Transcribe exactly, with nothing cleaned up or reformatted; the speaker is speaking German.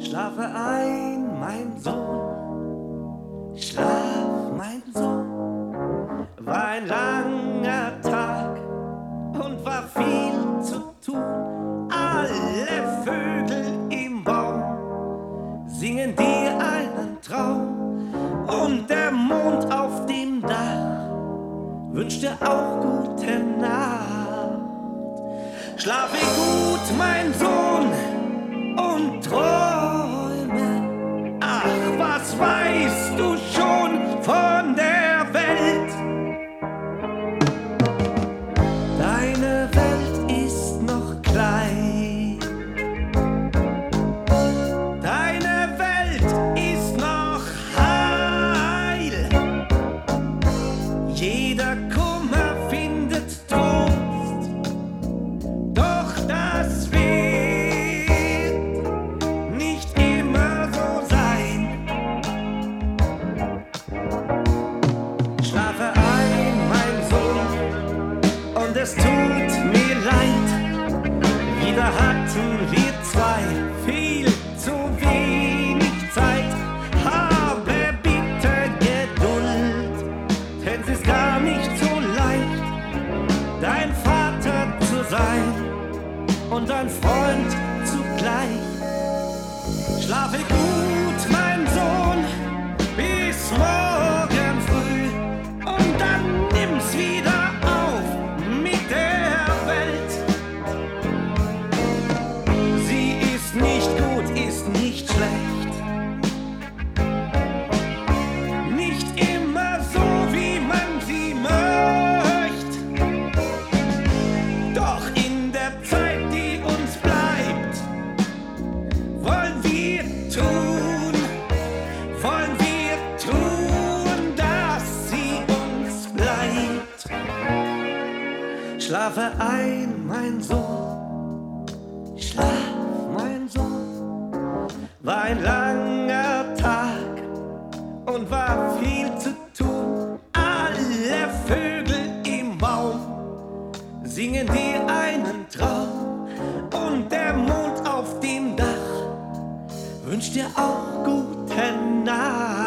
Schlafe ein, mein Sohn, schlaf, mein Sohn. War ein langer Tag und war viel zu tun. Alle Vögel im Baum singen dir einen Traum. Und der Mond auf dem Dach wünscht dir auch gute Nacht. Schlafe gut, mein Sohn, und träume. Ach, was weißt du schon von der Welt? Deine Welt ist noch klein. Deine Welt ist noch heil. Jeder Kummer findet Trost. Doch das wird nicht immer so sein. Schlafe ein, mein Sohn, und es tut mir leid. Wieder hatten wir zwei viel zu wenig Zeit. Habe bitte Geduld, denn es ist gar nicht so leicht, dein Vater zu sein und dein Freund zugleich. Schlafe gut, mein Sohn, bis morgen früh, und dann nimm's wieder auf mit der Welt. Sie ist nicht gut, ist nicht schlecht, nicht immer so, wie man sie möchte. Doch in der Zeit, die uns bleibt, wollen wir tun, wollen wir tun, dass sie uns bleibt. Schlafe ein, mein Sohn, schlaf, mein Sohn. War ein langer Tag und war viel zu tun. Alle Vögel im Baum singen dir einen Traum. Und der Mond auf dem Dach wünscht dir auch gute Nacht.